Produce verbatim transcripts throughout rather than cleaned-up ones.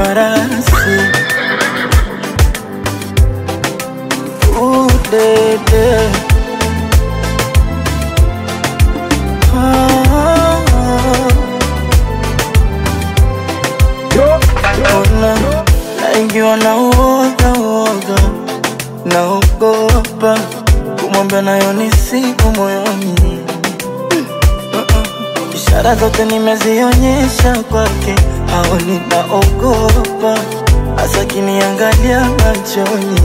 farasi. Udede ona naingiwa na uoga uoga, naogopa kumwambia nayo nisipo moyoni. Ishara zote nimezionyesha kwake, haoni naogopa, hasa kiniangalia machoni.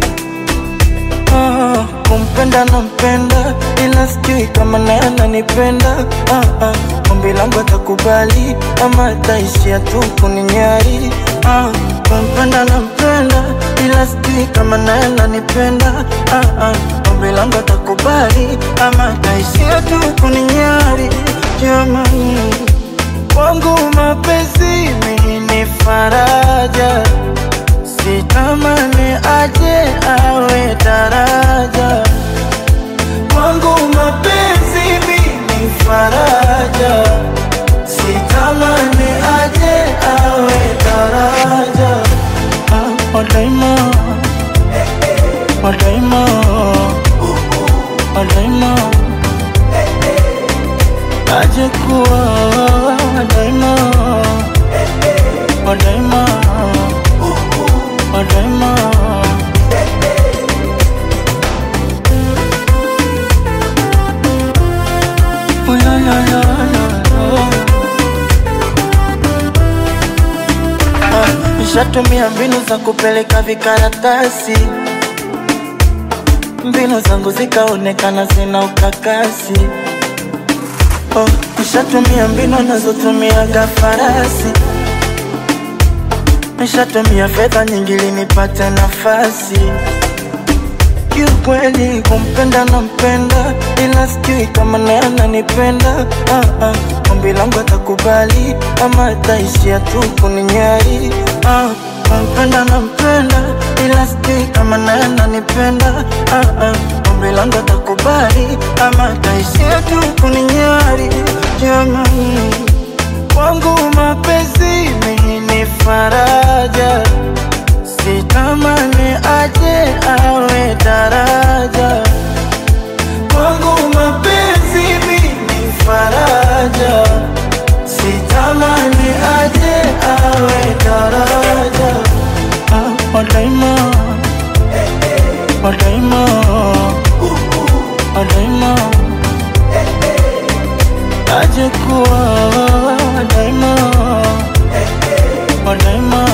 Ah, kumpenda nampenda, ila sijui kama naye ananipenda. Ah, ah, ombi langu atakubali ama ataishia tu kuninyari. Ah, kumpenda nampenda, ila sijui kama naye ananipenda. Ah, ah, ombi langu atakubali ama ataishia tu kuninyari. Jamani, wangu mapenzi mimi ni faraja, sitamani aje awe daraja. Wangu mapenzi mimi faraja, sitamani aje awe daraja. Ah, wadaima, wadaima, wadaima, aje kuwa wadaima, wadaima, wadaima. Oh la la la la. Ah, nishatumia mbinu za kupeleka vikaratasi, mbinu zangu zikaonekana zina ukakasi. Oh, nishatumia mbinu nazotumiaga farasi, nishatumia fedha nyingi ili nipate nafasi. Kiukweli kumpenda nampenda, ila sijui kama naye ananipenda. Ah, ah, ombi langu atakubali ama ataishia tu kuninyari. Ah, kumpenda nampenda, ila sijui kama naye ananipenda. Ah, ah, ombi langu atakubali ama ataishia tu kuninyari. Jamani, wangu mapenzi mimi ni faraja, sitamani aje awe daraja. Wangu mapenzi mimi faraja, sitamani aje awe daraja. Ah, wadaima, wadaima, wadaima, aje kuwa wadaima, wadaima,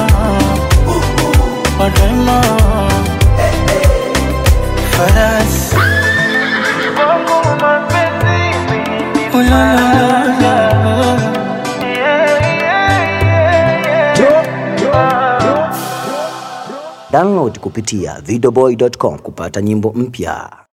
wadaima, farasi. Oh la la la la. Download kupitia videoboy dot com kupata nyimbo mpya.